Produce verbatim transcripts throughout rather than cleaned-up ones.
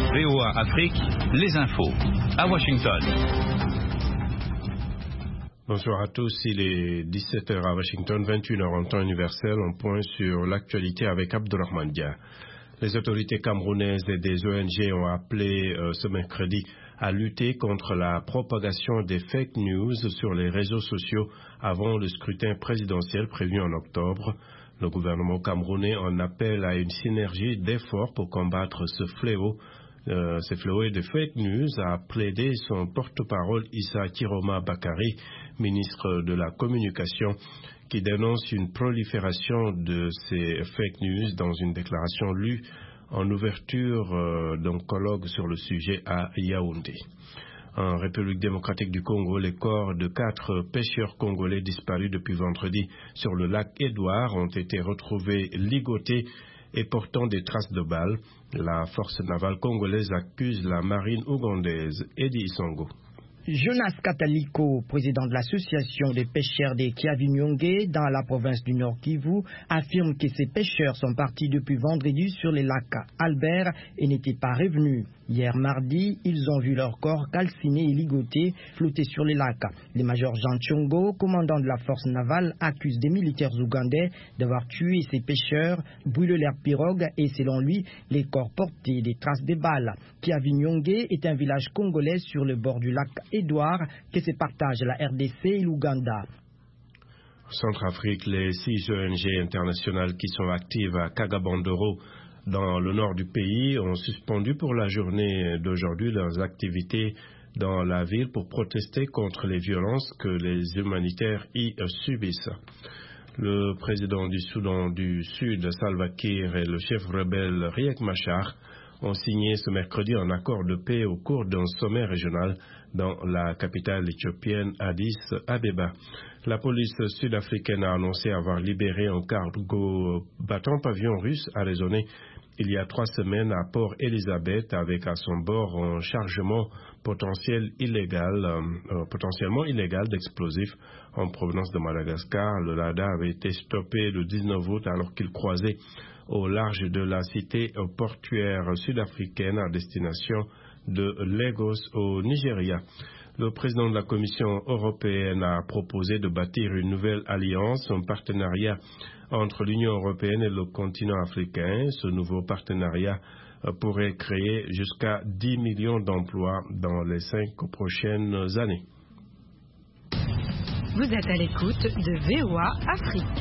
V O A Afrique, les infos. À Washington. Bonsoir à tous, il est dix-sept heures à Washington, vingt et une heures en temps universel. On point sur l'actualité avec Abdourahmane Dia. Les autorités camerounaises et des O N G ont appelé euh, ce mercredi à lutter contre la propagation des fake news sur les réseaux sociaux avant le scrutin présidentiel prévu en octobre. Le gouvernement camerounais en appelle à une synergie d'efforts pour combattre ce fléau. Euh, ce fléau de fake news a plaidé son porte-parole Issa Kiroma Bakari, ministre de la Communication, qui dénonce une prolifération de ces fake news dans une déclaration lue en ouverture euh, d'un colloque sur le sujet à Yaoundé. En République démocratique du Congo, les corps de quatre pêcheurs congolais disparus depuis vendredi sur le lac Édouard ont été retrouvés ligotés et portant des traces de balles. La force navale congolaise accuse la marine ougandaise. Eddie Isongo. Jonas Kataliko, président de l'association des pêcheurs des Kiavinyonge dans la province du Nord Kivu, affirme que ces pêcheurs sont partis depuis vendredi sur les lacs Albert et n'étaient pas revenus. Hier mardi, ils ont vu leur corps calcinés et ligotés flotter sur les lacs. Le major Jean Tchongo, commandant de la force navale, accuse des militaires ougandais d'avoir tué ces pêcheurs, brûlé leurs pirogues et, selon lui, les corps portaient des traces de balles. Kiavinyonge est un village congolais sur le bord du lac Édouard que se partagent la R D C et l'Ouganda. En Centrafrique, les six O N G internationales qui sont actives à Kagabandoro, dans le nord du pays, ont suspendu pour la journée d'aujourd'hui leurs activités dans la ville pour protester contre les violences que les humanitaires y subissent. Le président du Soudan du Sud, Salva Kiir, et le chef rebelle Riek Machar ont signé ce mercredi un accord de paix au cours d'un sommet régional dans la capitale éthiopienne Addis Abeba. La police sud-africaine a annoncé avoir libéré un cargo battant pavillon russe arraisonné il y a trois semaines à Port Elizabeth avec à son bord un chargement potentiel illégal, euh, potentiellement illégal d'explosifs en provenance de Madagascar. Le Lada avait été stoppé le dix-neuf août alors qu'il croisait au large de la cité portuaire sud-africaine à destination de Lagos au Nigeria. Le président de la Commission européenne a proposé de bâtir une nouvelle alliance, un partenariat entre l'Union européenne et le continent africain. Ce nouveau partenariat pourrait créer jusqu'à dix millions d'emplois dans les cinq prochaines années. Vous êtes à l'écoute de V O A Afrique.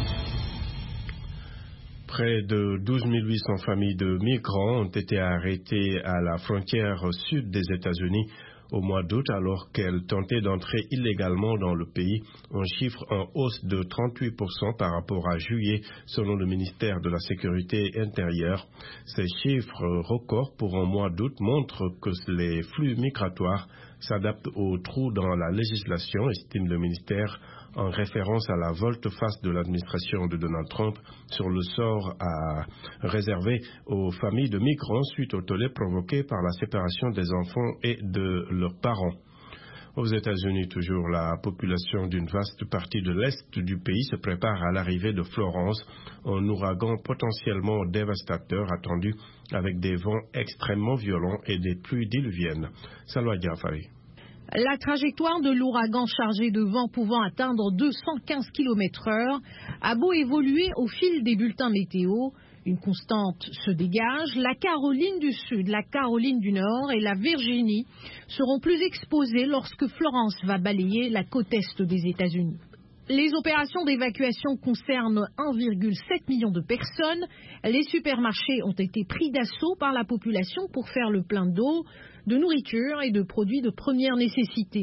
Près de douze mille huit cents familles de migrants ont été arrêtées à la frontière sud des États-Unis au mois d'août alors qu'elles tentaient d'entrer illégalement dans le pays, un chiffre en hausse de trente-huit pour cent par rapport à juillet selon le ministère de la Sécurité intérieure. Ces chiffres records pour un mois d'août montrent que les flux migratoires s'adaptent aux trous dans la législation, estime le ministère, en référence à la volte-face de l'administration de Donald Trump sur le sort à réservé aux familles de migrants suite au tollé provoqué par la séparation des enfants et de leurs parents. Aux États-Unis, toujours, la population d'une vaste partie de l'Est du pays se prépare à l'arrivée de Florence, un ouragan potentiellement dévastateur attendu avec des vents extrêmement violents et des pluies diluviennes. Salwa Diafari. La trajectoire de l'ouragan chargé de vent pouvant atteindre deux cent quinze kilomètres heure a beau évoluer au fil des bulletins météo, une constante se dégage. La Caroline du Sud, la Caroline du Nord et la Virginie seront plus exposées lorsque Florence va balayer la côte est des États-Unis. Les opérations d'évacuation concernent un virgule sept million de personnes. Les supermarchés ont été pris d'assaut par la population pour faire le plein d'eau, de nourriture et de produits de première nécessité.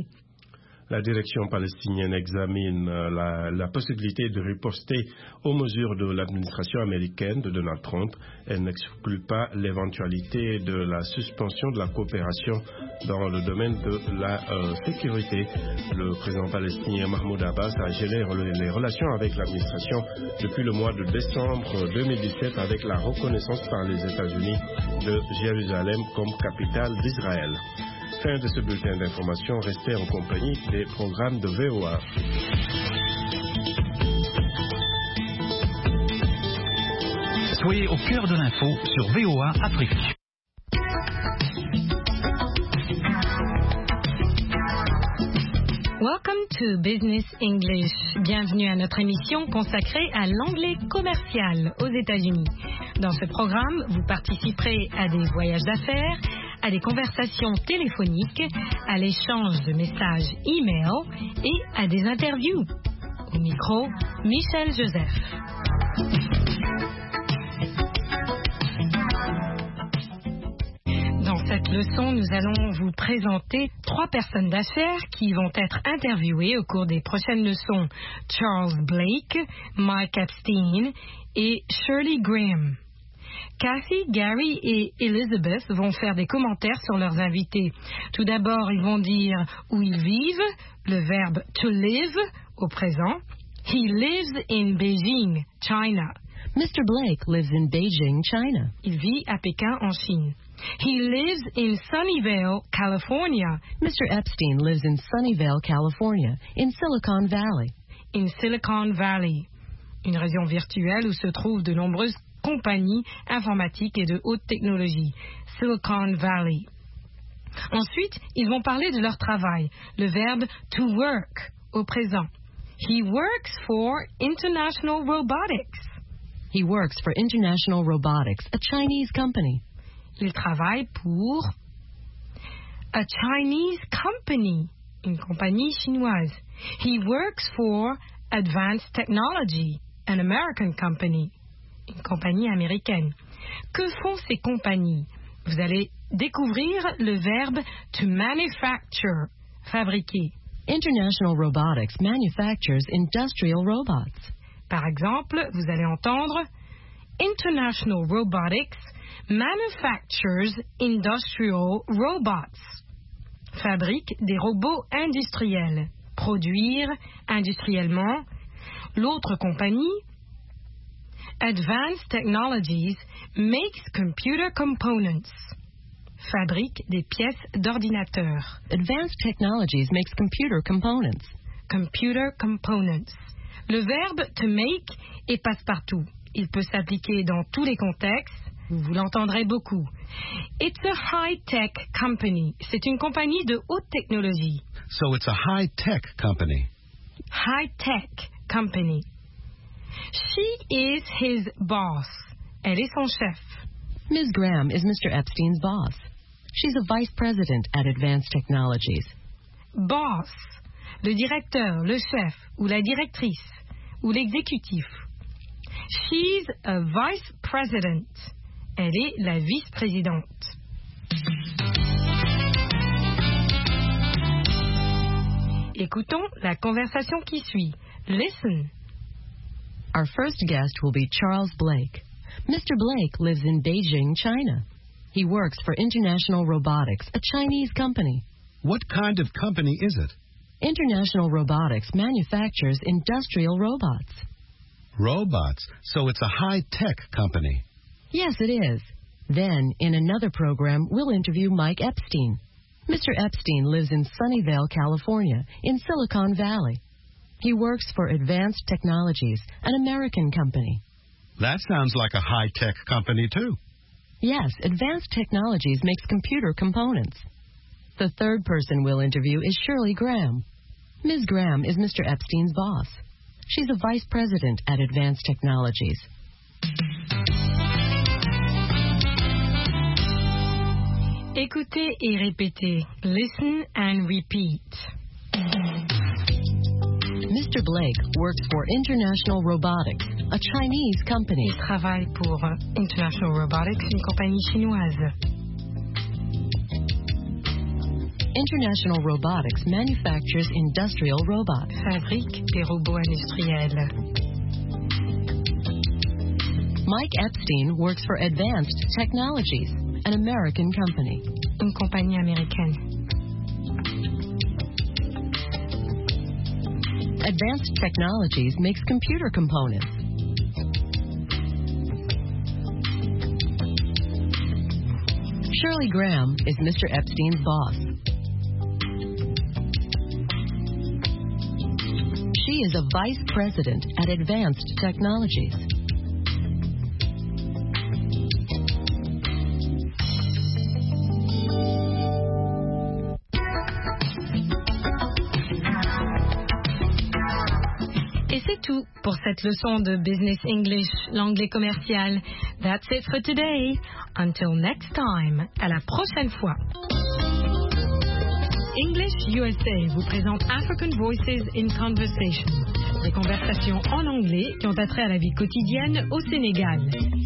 La direction palestinienne examine la, la possibilité de riposter aux mesures de l'administration américaine de Donald Trump. Elle n'exclut pas l'éventualité de la suspension de la coopération dans le domaine de la euh, sécurité. Le président palestinien Mahmoud Abbas a gelé les relations avec l'administration depuis le mois de décembre deux mille dix-sept avec la reconnaissance par les États-Unis de Jérusalem comme capitale d'Israël. Fin de ce bulletin d'information, restez en compagnie des programmes de V O A. Soyez au cœur de l'info sur V O A Afrique. Welcome to Business English. Bienvenue à notre émission consacrée à l'anglais commercial aux États-Unis. Dans ce programme, vous participerez à des voyages d'affaires, à des conversations téléphoniques, à l'échange de messages e-mail et à des interviews. Au micro, Michel Joseph. Dans cette leçon, nous allons vous présenter trois personnes d'affaires qui vont être interviewées au cours des prochaines leçons. Charles Blake, Mike Epstein et Shirley Graham. Kathy, Gary et Elizabeth vont faire des commentaires sur leurs invités. Tout d'abord, ils vont dire où ils vivent, le verbe to live au présent. He lives in Beijing, China. Mister Blake lives in Beijing, China. Il vit à Pékin, en Chine. He lives in Sunnyvale, California. Mister Epstein lives in Sunnyvale, California, in Silicon Valley. In Silicon Valley, une région virtuelle où se trouvent de nombreuses compagnies informatiques et de haute technologie. Silicon Valley. Ensuite, ils vont parler de leur travail, le verbe to work au présent. He works for International Robotics. He works for International Robotics, a Chinese company. Il travaille pour a Chinese company, une compagnie chinoise. He works for Advanced Technology, an American company, une compagnie américaine. Que font ces compagnies? Vous allez découvrir le verbe to manufacture, fabriquer. International Robotics manufactures industrial robots. Par exemple, vous allez entendre International Robotics manufactures industrial robots. Fabrique des robots industriels. Produire industriellement. L'autre compagnie, Advanced Technologies, makes computer components. Fabrique des pièces d'ordinateur. Advanced Technologies makes computer components. Computer components. Le verbe to make est passe-partout. Il peut s'appliquer dans tous les contextes. Vous l'entendrez beaucoup. It's a high-tech company. C'est une compagnie de haute technologie. So it's a high-tech company. High-tech company. She is his boss. Elle est son chef. Miz Graham is Mister Epstein's boss. She's a vice president at Advanced Technologies. Boss, le directeur, le chef, ou la directrice, ou l'exécutif. She's a vice president. Elle est la vice-présidente. Écoutons la conversation qui suit. Listen. Our first guest will be Charles Blake. Mister Blake lives in Beijing, China. He works for International Robotics, a Chinese company. What kind of company is it? International Robotics manufactures industrial robots. Robots. So it's a high-tech company. Yes, it is. Then, in another program, we'll interview Mike Epstein. Mister Epstein lives in Sunnyvale, California, in Silicon Valley. He works for Advanced Technologies, an American company. That sounds like a high-tech company, too. Yes, Advanced Technologies makes computer components. The third person we'll interview is Shirley Graham. Miz Graham is Mister Epstein's boss. She's a vice president at Advanced Technologies. Écoutez et répétez. Listen and repeat. Mister Blake works for International Robotics, a Chinese company. Il travaille pour International Robotics, une compagnie chinoise. International Robotics manufactures industrial robots. Fabrique des robots industriels. Mike Epstein works for Advanced Technologies, an American company. Une compagnie américaine. Advanced Technologies makes computer components. Shirley Graham is Mister Epstein's boss. She is a vice president at Advanced Technologies. tout pour cette leçon de Business English, l'anglais commercial. That's it for today. Until next time. À la prochaine fois. English U S A vous présente African Voices in Conversation. Des conversations en anglais qui ont attrait à la vie quotidienne au Sénégal.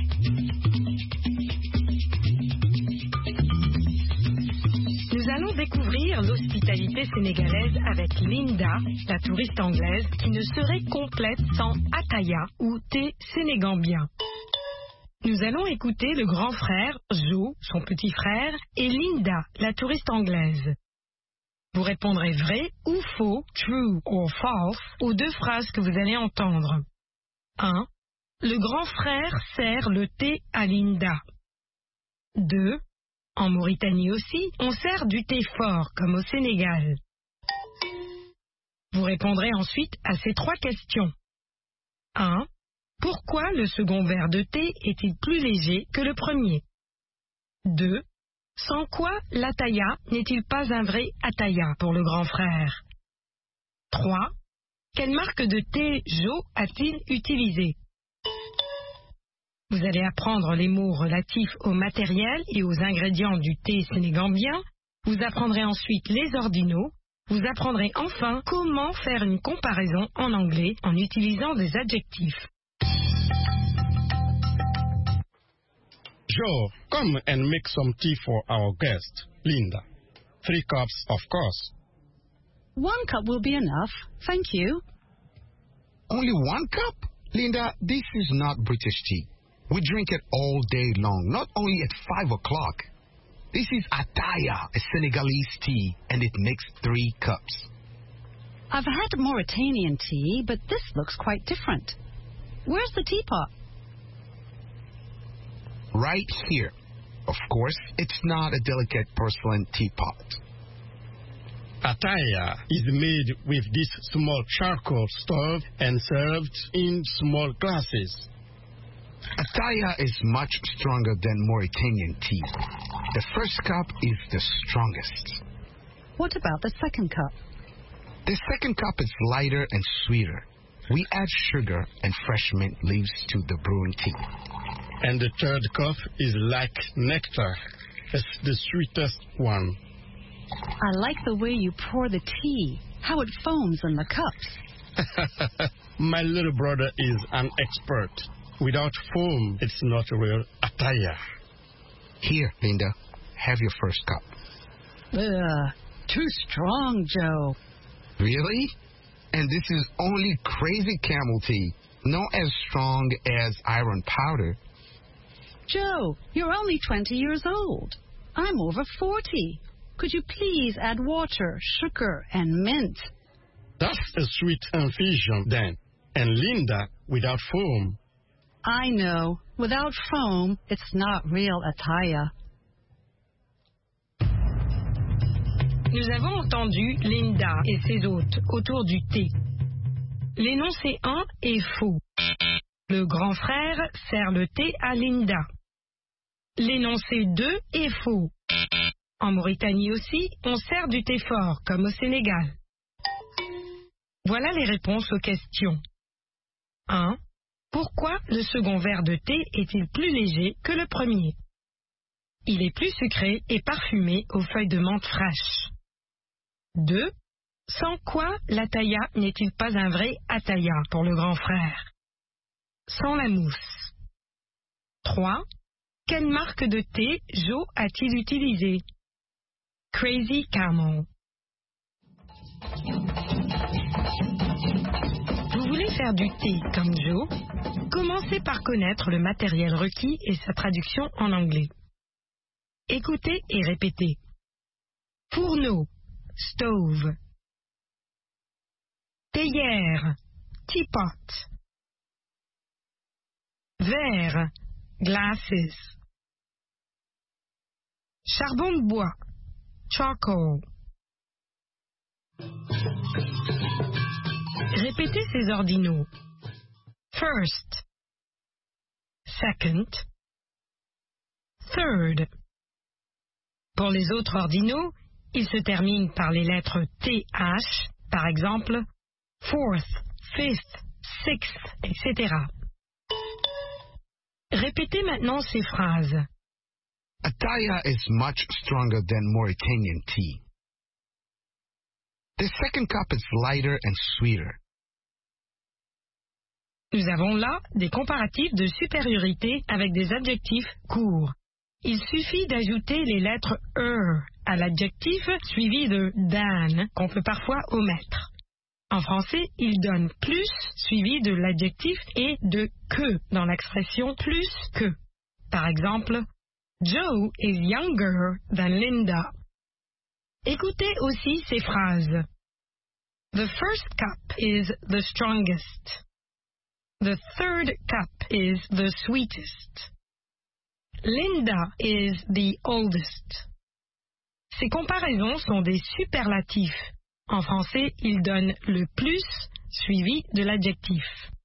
Nous allons découvrir l'hospitalité sénégalaise avec Linda, la touriste anglaise, qui ne serait complète sans ataya ou thé sénégambien. Nous allons écouter le grand frère, Joe, son petit frère, et Linda, la touriste anglaise. Vous répondrez vrai ou faux, true or false, aux deux phrases que vous allez entendre. un. Le grand frère sert le thé à Linda. deux. En Mauritanie aussi, on sert du thé fort, comme au Sénégal. Vous répondrez ensuite à ces trois questions. un. Pourquoi le second verre de thé est-il plus léger que le premier? deux. Sans quoi l'ataya n'est-il pas un vrai ataya pour le grand frère? trois. Quelle marque de thé Joe a-t-il utilisé? Vous allez apprendre les mots relatifs au matériel et aux ingrédients du thé sénégambien. Vous apprendrez ensuite les ordinaux. Vous apprendrez enfin comment faire une comparaison en anglais en utilisant des adjectifs. Joe, come and make some tea for our guest, Linda. Three cups, of course. One cup will be enough. Thank you. Only one cup? Linda, this is not British tea. We drink it all day long, not only at five o'clock. This is ataya, a Senegalese tea, and it makes three cups. I've had Mauritanian tea, but this looks quite different. Where's the teapot? Right here. Of course, it's not a delicate porcelain teapot. Ataya is made with this small charcoal stove and served in small glasses. Ataya is much stronger than Mauritanian tea. The first cup is the strongest. What about the second cup? The second cup is lighter and sweeter. We add sugar and fresh mint leaves to the brewing tea. And the third cup is like nectar. It's the sweetest one. I like the way you pour the tea, how it foams in the cups. My little brother is an expert. Without foam, it's not a real ataya. Here, Linda, have your first cup. Ugh, too strong, Joe. Really? And this is only crazy camel tea, not as strong as iron powder. Joe, you're only twenty years old. I'm over forty. Could you please add water, sugar, and mint? That's a sweet infusion, then. And Linda, without foam. I know. Without foam, it's not real ataya. Nous avons entendu Linda et ses hôtes autour du thé. L'énoncé un est faux. Le grand frère sert le thé à Linda. L'énoncé deux est faux. En Mauritanie aussi, on sert du thé fort, comme au Sénégal. Voilà les réponses aux questions. un. Pourquoi le second verre de thé est-il plus léger que le premier? Il est plus sucré et parfumé aux feuilles de menthe fraîches. deux. Sans quoi l'ataya n'est-il pas un vrai ataya pour le grand frère? Sans la mousse. trois. Quelle marque de thé Joe a-t-il utilisé? Crazy Camel. Vous voulez faire du thé comme Joe? Commencez par connaître le matériel requis et sa traduction en anglais. Écoutez et répétez. Fourneau, stove. Théière, teapot. Verre, glasses. Charbon de bois, charcoal. Répétez ces ordinaux. First, second, third. Pour les autres ordinaux, ils se terminent par les lettres T H, par exemple, fourth, fifth, sixth, et cetera. Répétez maintenant ces phrases. Ataya is much stronger than Mauritanian tea. The second cup is lighter and sweeter. Nous avons là des comparatifs de supériorité avec des adjectifs courts. Il suffit d'ajouter les lettres er à l'adjectif suivi de dan, qu'on peut parfois omettre. En français, il donne plus suivi de l'adjectif et de que dans l'expression plus que. Par exemple, Joe is younger than Linda. Écoutez aussi ces phrases. The first cup is the strongest. The third cup is the sweetest. Linda is the oldest. Ces comparaisons sont des superlatifs. En français, ils donnent le plus suivi de l'adjectif.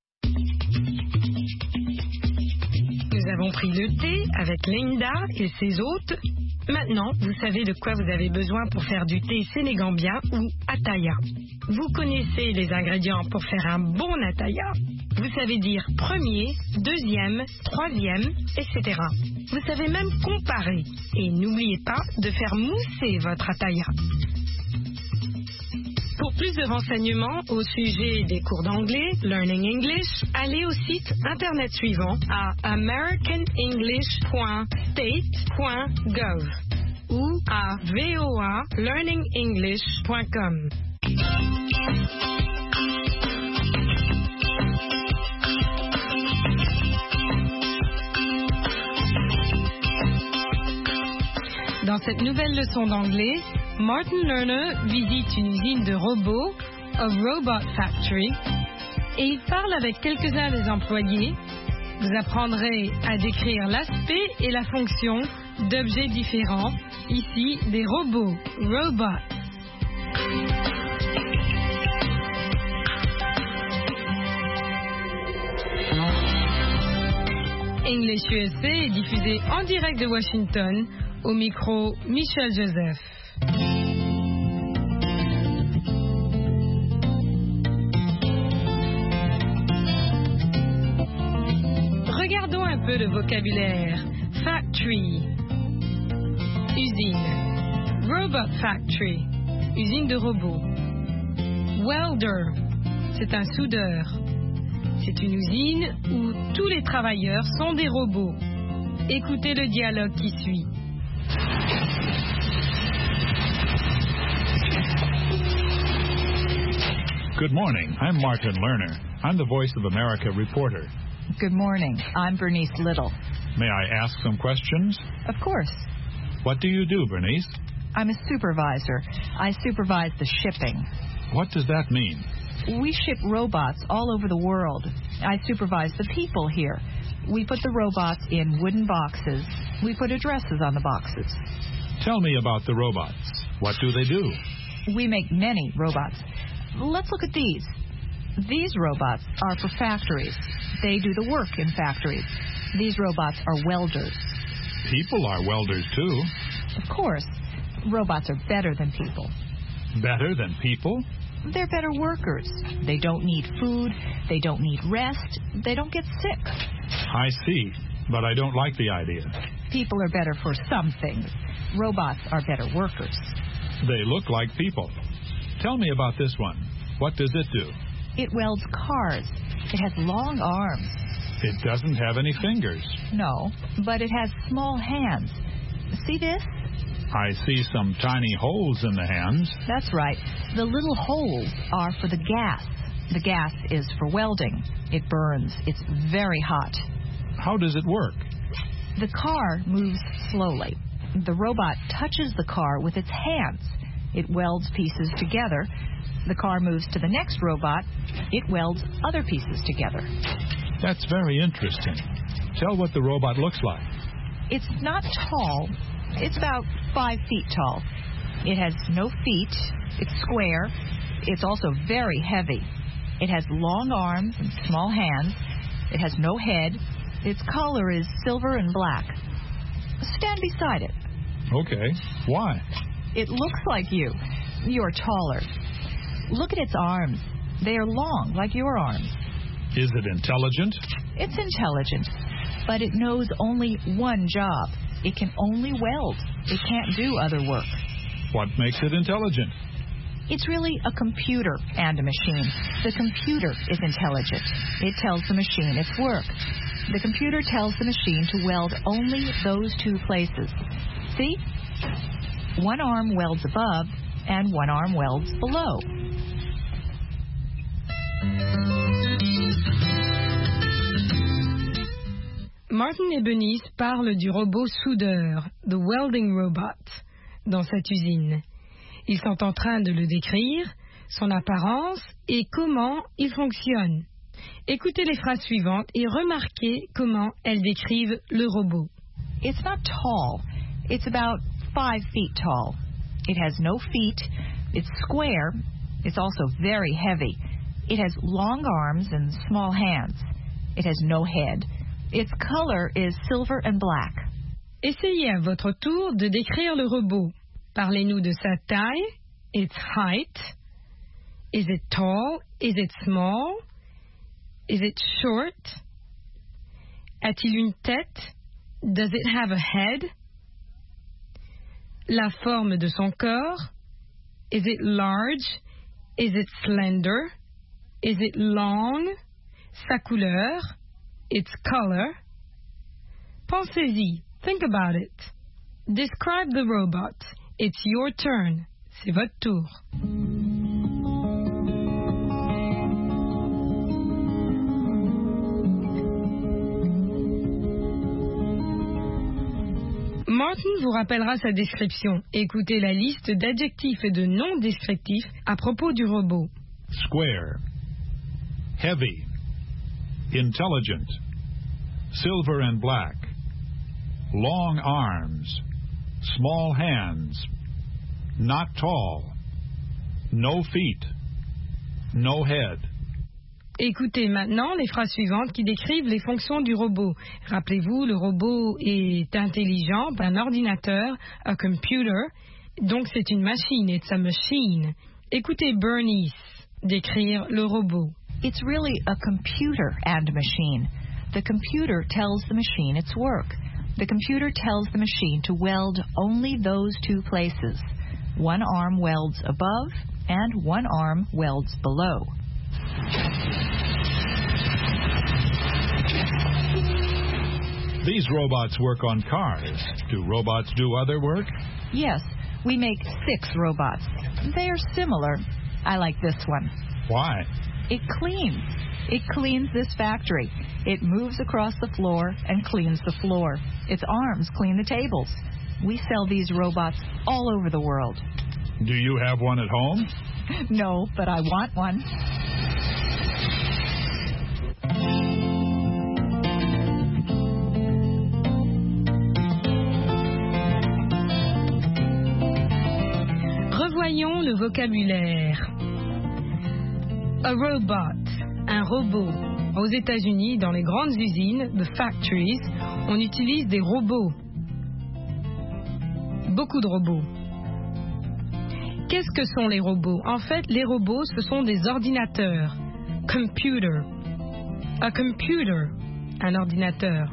Nous avons pris le thé avec Linda et ses hôtes. Maintenant, vous savez de quoi vous avez besoin pour faire du thé sénégambien ou ataya. Vous connaissez les ingrédients pour faire un bon ataya. Vous savez dire premier, deuxième, troisième, et cetera. Vous savez même comparer. Et n'oubliez pas de faire mousser votre ataya. Pour plus de renseignements au sujet des cours d'anglais, Learning English, allez au site internet suivant à american english point state point gov ou à voa learning english point com. Dans cette nouvelle leçon d'anglais, Martin Lerner visite une usine de robots, a Robot Factory, et il parle avec quelques-uns des employés. Vous apprendrez à décrire l'aspect et la fonction d'objets différents, ici des robots, robots. English U S A est diffusé en direct de Washington, au micro Michel Joseph. Regardons un peu le vocabulaire. Factory, usine. Robot factory, usine de robots. Welder, c'est un soudeur. C'est une usine où tous les travailleurs sont des robots. Écoutez le dialogue qui suit. Good morning. I'm Martin Lerner. I'm the Voice of America reporter. Good morning. I'm Bernice Little. May I ask some questions? Of course. What do you do, Bernice? I'm a supervisor. I supervise the shipping. What does that mean? We ship robots all over the world. I supervise the people here. We put the robots in wooden boxes. We put addresses on the boxes. Tell me about the robots. What do they do? We make many robots. Let's look at these. These robots are for factories. They do the work in factories. These robots are welders. People are welders, too. Of course. Robots are better than people. Better than people? They're better workers. They don't need food. They don't need rest. They don't get sick. I see, but I don't like the idea. People are better for some things. Robots are better workers. They look like people. Tell me about this one. What does it do? It welds cars. It has long arms. It doesn't have any fingers. No, but it has small hands. See this? I see some tiny holes in the hands. That's right. The little holes are for the gas. The gas is for welding. It burns. It's very hot. How does it work? The car moves slowly. The robot touches the car with its hands. It welds pieces together. The car moves to the next robot. It welds other pieces together. That's very interesting. Tell what the robot looks like. It's not tall. It's about five feet tall. It has no feet. It's square. It's also very heavy. It has long arms and small hands. It has no head. Its color is silver and black. Stand beside it. Okay. Why? It looks like you. You're taller. Look at its arms. They are long, like your arms. Is it intelligent? It's intelligent, but it knows only one job. It can only weld. It can't do other work. What makes it intelligent? It's really a computer and a machine. The computer is intelligent. It tells the machine its work. The computer tells the machine to weld only those two places. See? One arm welds above and one arm welds below. Martin et Benice parlent du robot soudeur, the welding robot, dans cette usine. Ils sont en train de le décrire, son apparence et comment il fonctionne. Écoutez les phrases suivantes et remarquez comment elles décrivent le robot. It's not tall. It's about five feet tall. It has no feet. It's square. It's also very heavy. It has long arms and small hands. It has no head. Its color is silver and black. Essayez à votre tour de décrire le robot. Parlez-nous de sa taille, its height. Is it tall? Is it small? Is it short? A-t-il une tête? Does it have a head? La forme de son corps? Is it large? Is it slender? Is it long? Sa couleur? Its color? Pensez-y. Think about it. Describe the robot. It's your turn. C'est votre tour. Martin vous rappellera sa description. Écoutez la liste d'adjectifs et de noms descriptifs à propos du robot. Square. Heavy. Intelligent. Silver and black. Long arms. Small hands. Not tall. No feet. No head. Écoutez maintenant les phrases suivantes qui décrivent les fonctions du robot. Rappelez-vous, le robot est intelligent, un ordinateur, a computer, donc c'est une machine, it's a machine. Écoutez Bernice décrire le robot. It's really a computer and machine. The computer tells the machine its work. The computer tells the machine to weld only those two places. One arm welds above and one arm welds below. These robots work on cars. Do robots do other work? Yes, we make six robots. They are similar. I like this one. Why? It cleans. It cleans this factory. It moves across the floor and cleans the floor. Its arms clean the tables. We sell these robots all over the world. Do you have one at home? No, but I want one. Revoyons le vocabulaire. A robot, un robot. Aux États-Unis, dans les grandes usines, the factories, on utilise des robots. Beaucoup de robots. Qu'est-ce que sont les robots? En fait, les robots, ce sont des ordinateurs. Computer. A computer, un ordinateur.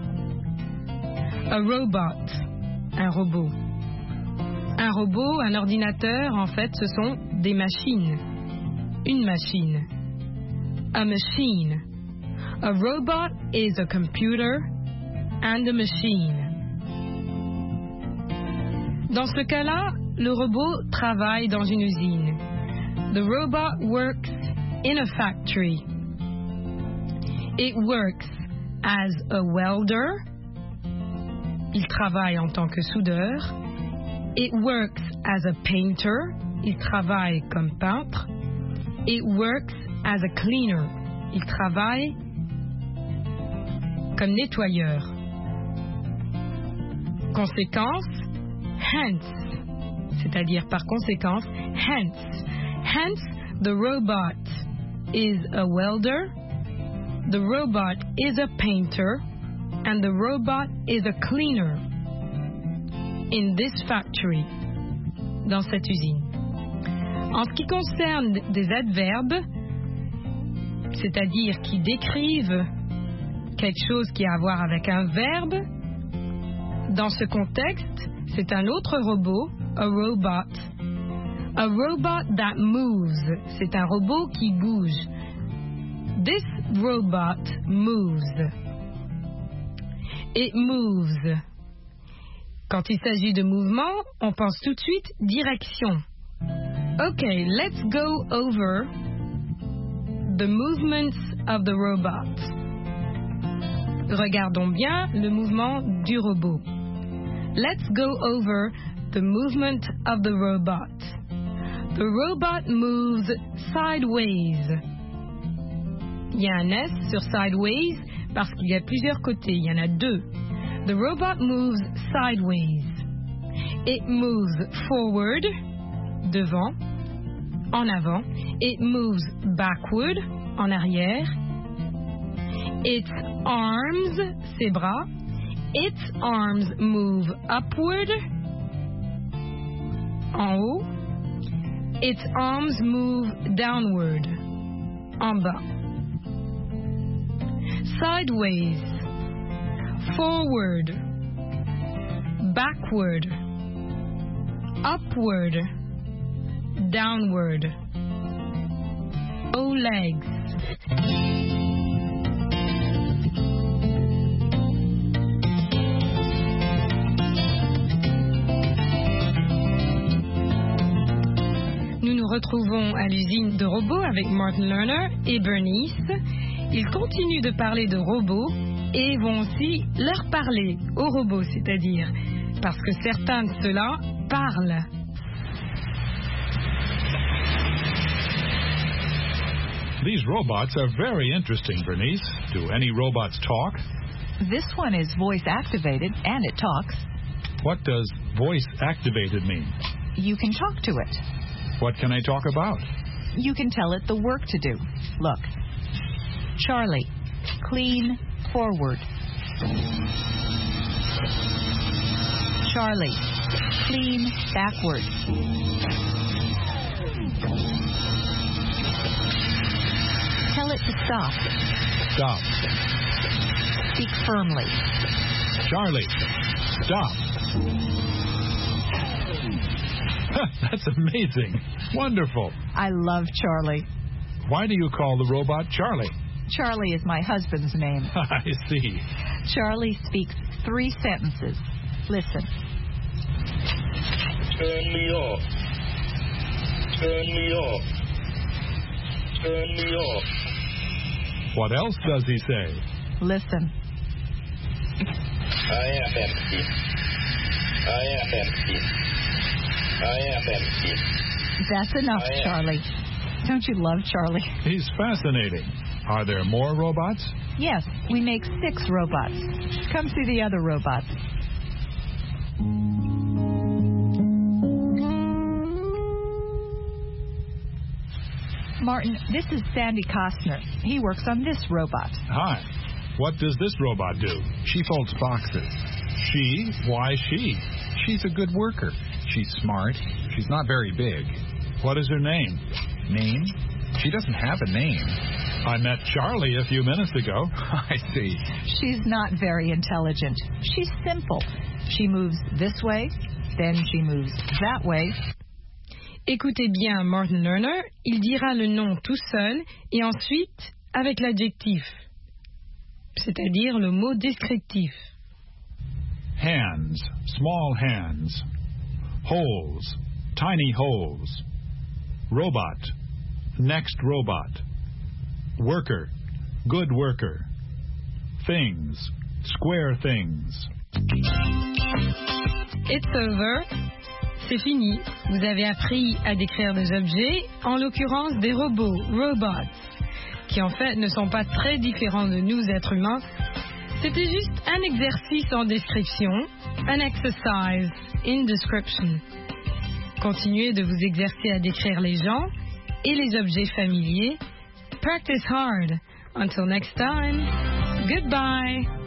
A robot, un robot. Un robot, un ordinateur, en fait, ce sont des machines. Une machine. A machine. A robot is a computer and a machine. Dans ce cas-là, le robot travaille dans une usine. The robot works in a factory. It works as a welder. Il travaille en tant que soudeur. It works as a painter. Il travaille comme peintre. It works as a cleaner. Il travaille comme nettoyeur. Conséquence, hence, c'est-à-dire par conséquence, hence. Hence, the robot is a welder, the robot is a painter, and the robot is a cleaner in this factory, dans cette usine. En ce qui concerne des adverbes, c'est-à-dire qui décrivent quelque chose qui a à voir avec un verbe. Dans ce contexte, c'est un autre robot, a robot. A robot that moves, c'est un robot qui bouge. This robot moves. It moves. Quand il s'agit de mouvement, on pense tout de suite direction. Okay, let's go over the movements of the robot. Regardons bien le mouvement du robot. Let's go over the movement of the robot. The robot moves sideways. Il y a un S sur sideways parce qu'il y a plusieurs côtés. Il y en a deux. The robot moves sideways. It moves forward, devant, en avant. It moves backward, en arrière. Its arms, ses bras. Its arms move upward, en haut. Its arms move downward, en bas. Sideways, forward, backward, upward, downward. Bow legs. Nous nous retrouvons à l'usine de robots avec Martin Lerner et Bernice. Ils continuent de parler de robots et vont aussi leur parler aux robots, c'est-à-dire parce que certains de ceux-là parlent. These robots are very interesting, Bernice. Do any robots talk? This one is voice activated and it talks. What does voice activated mean? You can talk to it. What can I talk about? You can tell it the work to do. Look. Charlie, clean forward. Charlie, clean backward. Tell it to stop. Stop. Speak firmly. Charlie, stop. That's amazing. Wonderful. I love Charlie. Why do you call the robot Charlie? Charlie is my husband's name. I see. Charlie speaks three sentences. Listen. Turn me off. Turn me off. Turn me off. What else does he say? Listen. I am empty. I am empty. I am empty. That's enough, Charlie. Don't you love Charlie? He's fascinating. Are there more robots? Yes, we make six robots. Come see the other robots. Martin, this is Sandy Costner. He works on this robot. Hi. What does this robot do? She folds boxes. She? Why she? She's a good worker. She's smart. She's not very big. What is her name? Name? She doesn't have a name. I met Charlie a few minutes ago. I see. She's not very intelligent. She's simple. She moves this way, then she moves that way. Écoutez bien Martin Lerner, il dira le nom tout seul et ensuite avec l'adjectif, c'est-à-dire le mot descriptif. Hands, small hands. Holes, tiny holes. Robot, next robot. Worker, good worker. Things, square things. It's over. C'est fini. Vous avez appris à décrire des objets, en l'occurrence des robots, robots, qui en fait ne sont pas très différents de nous êtres humains. C'était juste un exercice en description, un exercise in description. Continuez de vous exercer à décrire les gens et les objets familiers. Practice hard. Until next time, goodbye.